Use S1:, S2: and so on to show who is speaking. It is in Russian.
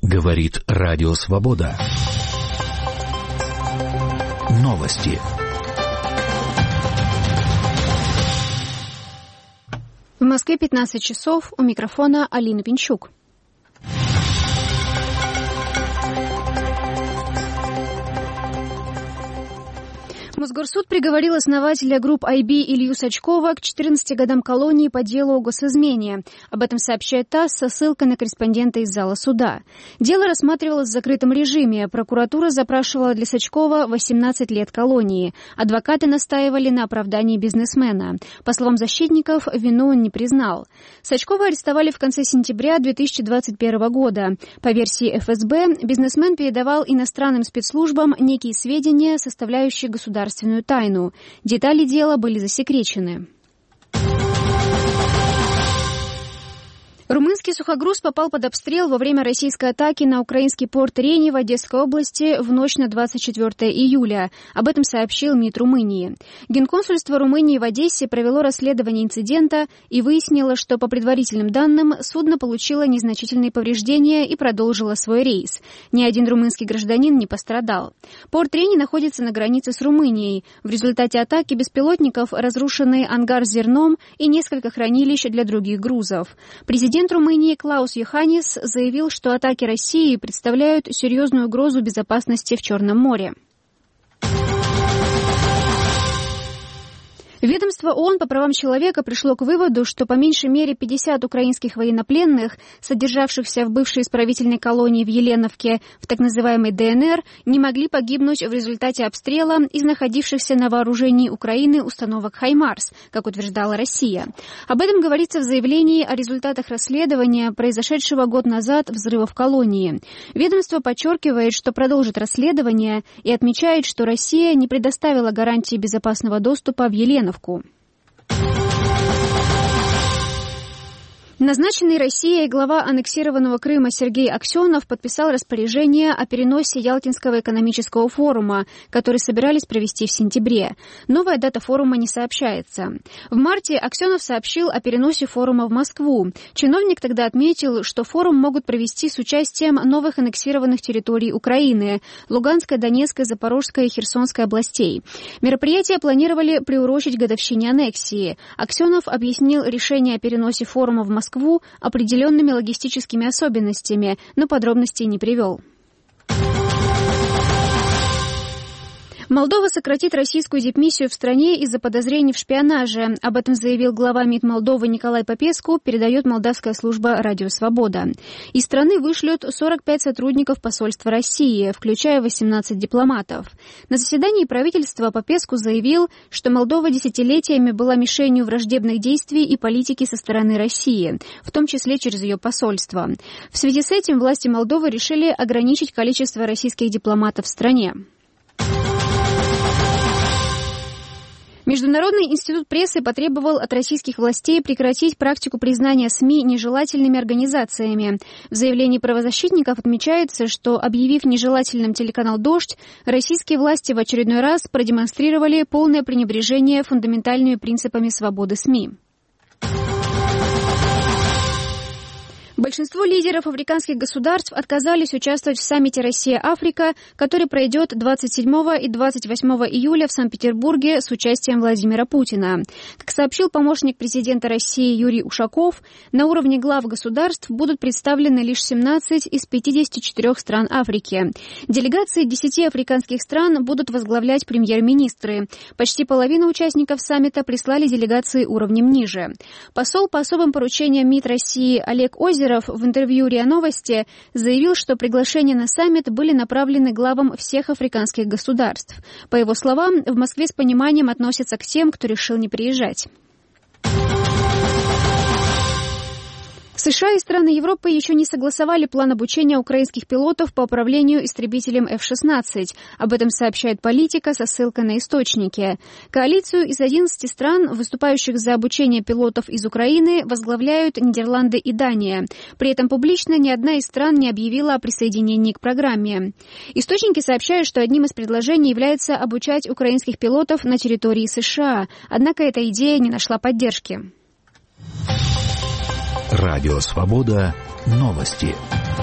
S1: Говорит Радио Свобода. Новости.
S2: В Москве 15 часов. У микрофона Алина Пинчук. Мосгорсуд приговорил основателя групп IB Илью Сачкова к 14 годам колонии по делу о госизмене. Об этом сообщает ТАСС со ссылкой на корреспондента из зала суда. Дело рассматривалось в закрытом режиме. Прокуратура запрашивала для Сачкова 18 лет колонии. Адвокаты настаивали на оправдании бизнесмена. По словам защитников, вину он не признал. Сачкова арестовали в конце сентября 2021 года. По версии ФСБ, бизнесмен передавал иностранным спецслужбам некие сведения, составляющие государственную тайну. Детали дела были засекречены. Румынский сухогруз попал под обстрел во время российской атаки на украинский порт Рени в Одесской области в ночь на 24 июля. Об этом сообщил МИД Румынии. Генконсульство Румынии в Одессе провело расследование инцидента и выяснило, что по предварительным данным судно получило незначительные повреждения и продолжило свой рейс. Ни один румынский гражданин не пострадал. Порт Рени находится на границе с Румынией. В результате атаки беспилотников разрушены ангар с зерном и несколько хранилищ для других грузов. Президент Румынии Клаус Йоханнис заявил, что атаки России представляют серьезную угрозу безопасности в Черном море. Ведомство ООН по правам человека пришло к выводу, что по меньшей мере 50 украинских военнопленных, содержавшихся в бывшей исправительной колонии в Еленовке, в так называемой ДНР, не могли погибнуть в результате обстрела из находившихся на вооружении Украины установок «Хаймарс», как утверждала Россия. Об этом говорится в заявлении о результатах расследования, произошедшего год назад взрыва в колонии. Ведомство подчеркивает, что продолжит расследование и отмечает, что Россия не предоставила гарантии безопасного доступа в Еленовку. Назначенный Россией глава аннексированного Крыма Сергей Аксенов подписал распоряжение о переносе Ялтинского экономического форума, который собирались провести в сентябре. Новая дата форума не сообщается. В марте Аксенов сообщил о переносе форума в Москву. Чиновник тогда отметил, что форум могут провести с участием новых аннексированных территорий Украины – Луганской, Донецкой, Запорожской и Херсонской областей. Мероприятие планировали приурочить годовщине аннексии. Аксенов объяснил решение о переносе форума в Москву определенными логистическими особенностями, но подробностей не привел. Молдова сократит российскую дипмиссию в стране из-за подозрений в шпионаже. Об этом заявил глава МИД Молдовы Николай Попеску, передает молдавская служба «Радио Свобода». Из страны вышлют 45 сотрудников посольства России, включая 18 дипломатов. На заседании правительства Попеску заявил, что Молдова десятилетиями была мишенью враждебных действий и политики со стороны России, в том числе через ее посольство. В связи с этим власти Молдовы решили ограничить количество российских дипломатов в стране. Международный институт прессы потребовал от российских властей прекратить практику признания СМИ нежелательными организациями. В заявлении правозащитников отмечается, что, объявив нежелательным телеканал «Дождь», российские власти в очередной раз продемонстрировали полное пренебрежение фундаментальными принципами свободы СМИ. Большинство лидеров африканских государств отказались участвовать в саммите «Россия-Африка», который пройдет 27 и 28 июля в Санкт-Петербурге с участием Владимира Путина. Как сообщил помощник президента России Юрий Ушаков, на уровне глав государств будут представлены лишь 17 из 54 стран Африки. Делегации 10 африканских стран будут возглавлять премьер-министры. Почти половина участников саммита прислали делегации уровнем ниже. Посол по особым поручениям МИД России Олег Озеров в интервью РИА Новости заявил, что приглашения на саммит были направлены главам всех африканских государств. По его словам, в Москве с пониманием относятся к тем, кто решил не приезжать. США и страны Европы еще не согласовали план обучения украинских пилотов по управлению истребителем F-16. Об этом сообщает «Политика» со ссылкой на источники. Коалицию из 11 стран, выступающих за обучение пилотов из Украины, возглавляют Нидерланды и Дания. При этом публично ни одна из стран не объявила о присоединении к программе. Источники сообщают, что одним из предложений является обучать украинских пилотов на территории США. Однако эта идея не нашла поддержки.
S1: Радио Свобода. Новости.